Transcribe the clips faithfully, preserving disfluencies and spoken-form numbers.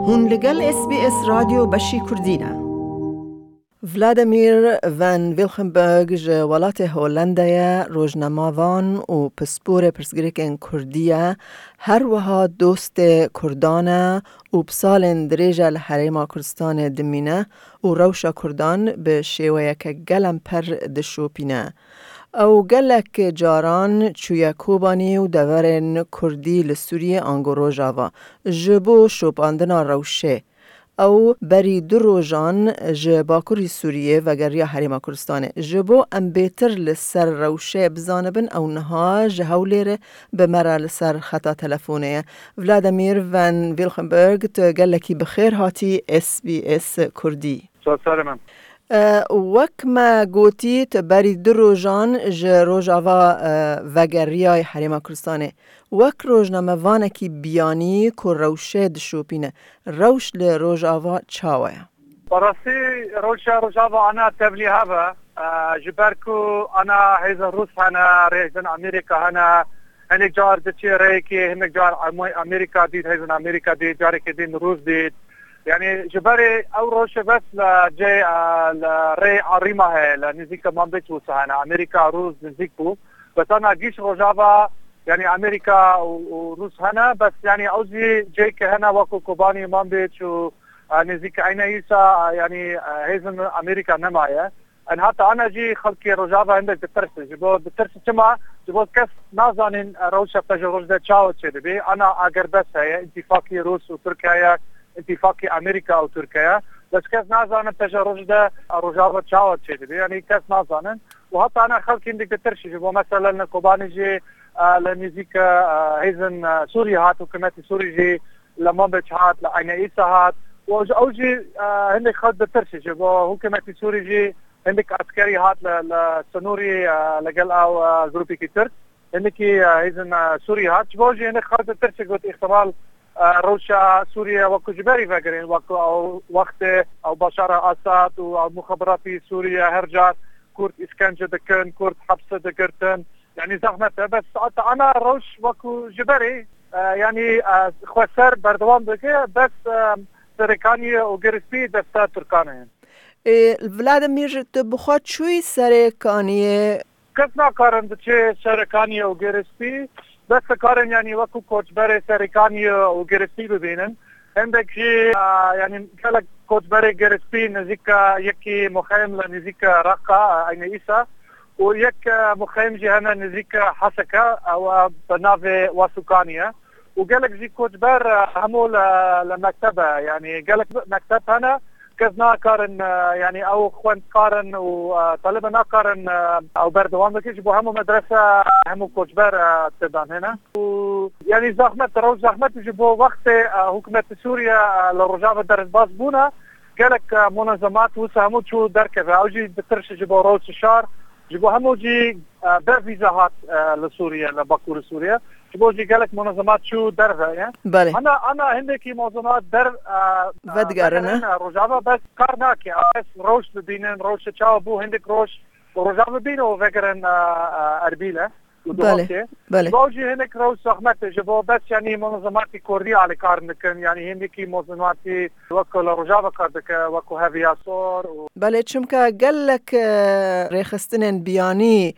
هون لگل اس بی اس رادیو بشی کردینه. ولادیمیر وان ویلخنبرگ ج ولات هولندیا روزنامه‌وان و پسپور پرسگریکن کردیه هر وها دوست کردانه و بسال دریج الحریم کردستان دمینه و روشا کردان به شیوه که گلم پر دشوپینه. او گلک جاران چویا کوبانی و دورن کردی لسوریه آنگو روژاوا جبو شوپاندنا روشه او بری دو روزان جباکوری سوریه و گریا حریم کردستان جبو ام بیتر لسر روشه بزانبن او نها جهولیر بمرا لسر خطا تلفونه. ولادیمیر وان ویلخنبرگ تو گلکی بخیر هاتی اس بی اس کردی. سلام. وک ما گوتی تبری دو روزان ج روزاوا وگریای حریم کردستانه وک روزنامه وانکی بیانی که روشه دشوپینه روش ل روزاوا چاوه براسي روشا روزاوا انا تبلي هذا جبركو انا هيز الروس هنا ريزن امريكا هنا هني جار دتشي ريكي هني جار امريكا دي هيزن امريكا دي جارك دين روس دي يعني جبري او روشة بس لجي لري عريمة هي لنزيكا مامبيت وسهنا امريكا روس نزيكو بس انا جيش روجافا يعني امريكا وروس هنا بس يعني اوزي جيك هنا وكو كوباني مامبيت ونزيكا عينا يسا يعني هيزن امريكا نمايا ان حتى انا جي خلقي روجافا عندك بترسي جبو بترسي كما جبو كس نازانين روشة بتجروج ده تشاو تشدبي انا اگر بس هي اتفاقي روس وتركيا اتفاقي امريكا او تركيا بس كاس نازانن تجربه ده روجافا تشاو تشدي يعني كاس نازانن وحتى انا خلقي عندك بترشي جبو مثلا كوباني جي لميزيكا هيزن سوريا هات وكمات سوري جي لمامبتش هات لعين عيسى هات واوجي عندك خد بترشي جبو حكومه سوري جي عندك عسكري هات لسنوري لقل او جروبي كتر عندك هيزن سوريا هات جبوجي عندك خد بترشي قلت احتمال روشا سوريا وكو جباري فاكرين وكو او وقت او بشار اسد او مخابرات سوريا هرجات كورت اسكنجه دكن كورت حبسه دكرتن يعني زحمه بس انا روش وكو جباري يعني خوسر بردوام بك بس سركانيه وجرسبي دستا تركانه ولادیمیر تبخواد شوی سرکانیه كسنا كارن دچه سركانيه وجرسبي بس كارن يعني وكو كوتش بري سريكاني وجرسبي ببينن عندك شيء يعني قالك كوتش بري جرسبي نزيكا يكي مخيم لنزيكا رقة عين عيسى ويك مخيم جي هنا نزيكا حسكة او بنافي واسوكانية وقالك زي كوتش بر همو لمكتبة يعني قالك مكتب هنا كزنا كارن يعني او خوان كارن وطالبنا كارن او بردوان بكيش بو همو مدرسة همو كوچبر تدان هنا يعني زحمت روز زحمت جبو وقت حكومة سوريا لرجافة درس باز بونا قالك منظمات وسا همو شو دركبه او جي بترش جبو روز الشهر جبو همو جي بفيزاهات لسوريا لباكور سوريا جبو جي قالك منظمات شو درها يعني بله انا انا عندي منظمات در ودقارنا روجافا بس كارناكي بس روش بدينن روش تشاو بو عندك روش روجافا بينو فكرن اربيله بله بله باوجي هناك روش زحمت جبو بس يعني منظمات كردية على كارنكن يعني هندي منظمات وكو روجافا كاردك وكو هافيا صور و... بله چمكا قالك ريخستنن بياني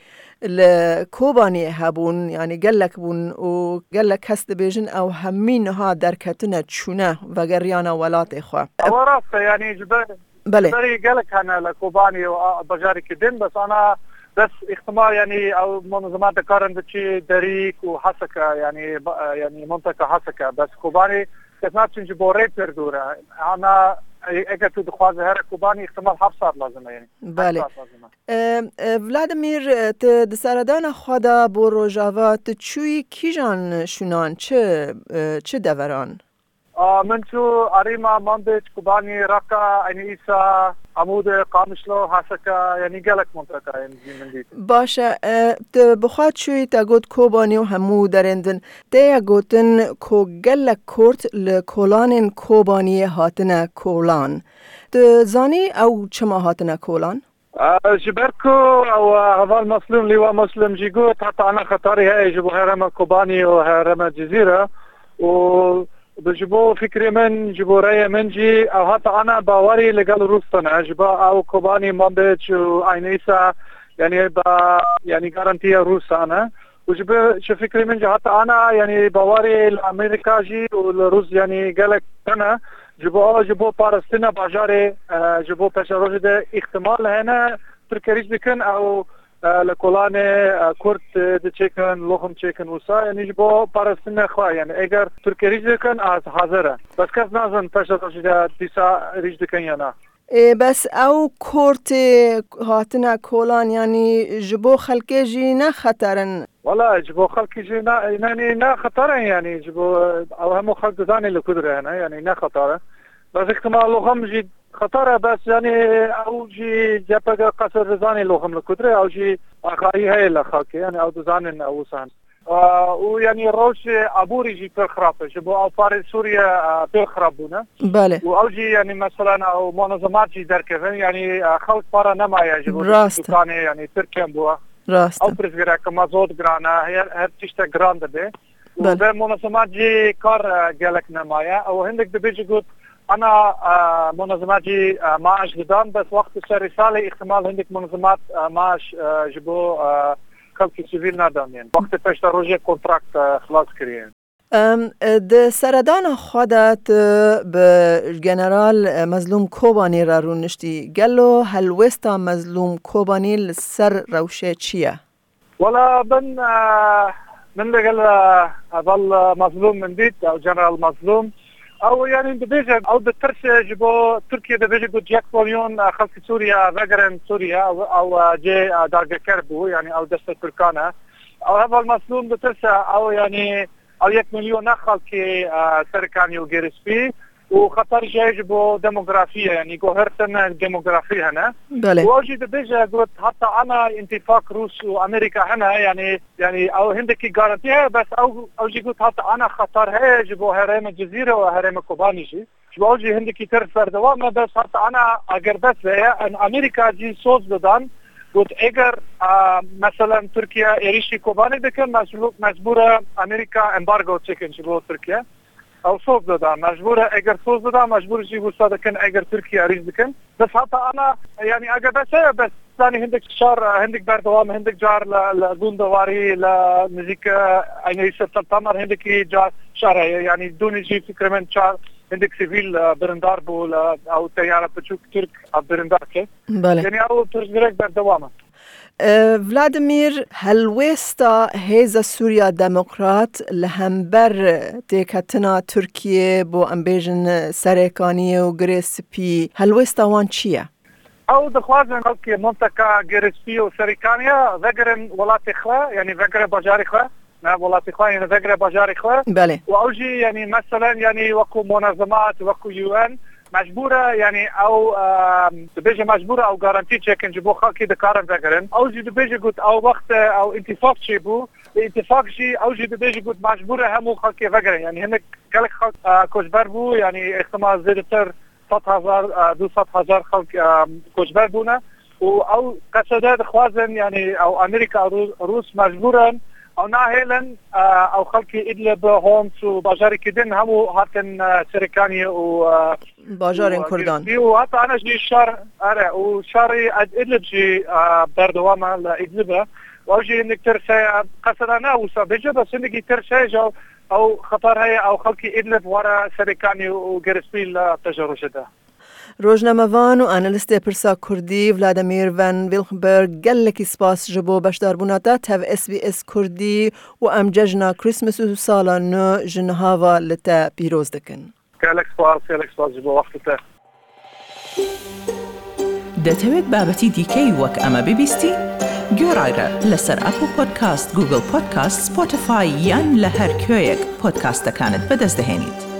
لكوباني هبون يعني قالك بون وقالك هست بيجن او همين ها دركتنا تشونه وغريانا ولات اخوة وراسة يعني جبال بله جبالي قالك انا لكوباني وبجاري كدين بس انا بس احتمال يعني او منظمات كارن بتشي دريك وحسكة يعني يعني منطقة حسكة بس كوباني كتنات جبو ريبر دورة انا اگر تو دخوازه هر کوبانی احتمال هفت ساعت لازمه يعني بله ولادیمیر ت دسردان خدا بو روجاوا ت چوی کیجان شونان چه چه دوران من تو اريما مامبيت كوباني رقا عين عيسى عمود قامشلو حسكا يعني قالك منطقه يعني من دي باشه ت بخواد شوی تا گوت کوبانی و همو درندن ته گوتن کو گلک کورت لکولان کوبانی هاتنه کولان ت زانی او چما هاتنه کولان جبركو او هذا المسلم اللي هو مسلم جيجوت حتى انا خطاري هاي جبو هرم كوباني وهرم الجزيره و بجبو فكري من جبو رأي من جي أو حتى أنا باوري لقال روسنا جبا أو كوباني مامبتش وعينيسا يعني با يعني غارانتيا روس أنا وجب شو فكري من جي حتى أنا يعني باوري لأمريكا جي والروس يعني قالك أنا جبو جبو بارستنا باجاري جبو بشروج ده احتمال هنا تركيش بكن أو لکولانه کرد دچکن لخم چکن وسا یعنی جبو پارستن خواه یعنی اگر ترکی ریج دکن از حاضره بس کس نازن پشت رشده دیسا ریج دکن یا نه بس او کرد هاتنا کولان یعنی جبو خلقی جی نه خطرن ولا جبو خلقی جی نه یعنی نه خطرن یعنی جبو او همو خلق دانی لکدره هنه یعنی نه خطره بس احتمال لخم جی خطره بس يعني او جي جابا قصر رزاني لوهم الكدره او جي اخاي هاي لخاكي يعني او دزان او سان ويعني روش ابوري جي بالخراب جبو او بار سوريا بالخرابونه بله او جي يعني مثلا او منظمات جي دركفن يعني خوت بارا نما يجبو راست يعني تركيا بوا راست او برزغرا كما زود غرانا هي هر تشتا غراند به و منظمات جي كار جالك نمايا او هندك دبيجي قلت أنا آه منظمات جي آه معاش قدام بس وقت الرسالة احتمال عندك منظمات آه معاش آه جبو آه خلقي سيفيل نادم يعني وقت پشت روجه كونتراكت آه خلاص كريين د سردان خودت به جنرال مظلوم کوبانی را رو نشتی گلو هلوستا مظلوم کوبانی لسر روشه چیه؟ ولا بن آه من بقل أظل مظلوم من ديت أو جنرال مظلوم او يعني دبيجه او بالترسه جبو تركيا دبيجه قد جاك مليون خلق سوريا فقرن سوريا او, أو جي دارجا كربو يعني او دست تركانا او هذا المسلوم بترسه او يعني او يك مليون خلق تركاني وجيرسبي وخطر جاي جبو ديموغرافيا يعني قهرتنا الديموغرافيا هنا واجي دبيجه قلت حتى انا انتفاق روس وامريكا هنا يعني يعني او هندكي جارانتيها بس او او جي قلت حتى انا خطر هي جبو هرم الجزيره وهرم كوباني جي جبو جي هندكي ترفر دوام بس حتى انا اگر بس هي ان امريكا جي صوت بدان قلت اگر آه مثلا تركيا يريشي كوباني بكن مجبوره امريكا امبارغو تشيكن جبو تركيا او صوت دادم مجبوره اگر صوت دادم مجبور جي وساده كن اگر تركيا ريز بكن بس حتى انا يعني اگر بس بس ثاني هندك شار هندك بردوام هندك جار لغوندواري لموسيقى يعني سبتمبر هندك جار شار يعني دوني جي فكره من شار هندك سيفيل برندار بول او تياره بتشوك ترك برندار كي يعني او ترجرك بردوام ولادیمیر هلوستا هیزا سوریا دموکرات لهمبر دیکتنا ترکیه بو امبیجن سرکانی و گریسپی هلوستا وان چیه؟ او دخوازن که منطقه گریسپی و سرکانیا وگرن ولات خلا يعني وگرن بجار خلا نه ولات خلا يعني وگرن بجار خلا بله و اوجي يعني مثلا يعني وكو منظمات وكو يو ان مجبوره يعني او دبيجه مجبوره او غارانتي تشيكن جبو خلقي دكارن فكرن او جي دبيجه قلت او وقت او انتفاق شيبو الاتفاق شي او جي دبيجه قلت مجبوره همو خلقي فكرن يعني هناك كلك خلق كوشبر بو يعني احتمال زيادتر ستة آلاف دویست هزار خلق كوشبر بونا او قصدات خوازن يعني او امريكا او روس مجبورن او ناهلن او خلقي ادلب هومس و باجاري كدن همو هاتن سركاني و باجارين كردان وحتى انا جي شار اره وشاري ادلب جي بردوامه لادلبه واجي انك ترسي قصدنا وسابجه بس انك ترسي او خطر هي او خلقي ادلب ورا سركاني وجرسبيل تجربه ده روزنامه‌وان و آنالیست پرسا کردی ولادیمیر ون ویلخنبرگ گلکی سپاس جبو بشدار بوناتا تاو اس بی اس کردی و ام ججنا کریسمس و سالا نو جنهاوا لتا پیروز دکن. گلک سپاس گلک سپاس جبو وقتتا. دەتەوێت بابەتی دیکەی وەک ئەمە ببیستی؟ گۆڕایرە لەسەر ئەپل پۆدکاست، گوگل پۆدکاست، سپۆتیفای یان لە هەر کوێیەک پۆدکاستەکانت بەدەست دەهێنیت.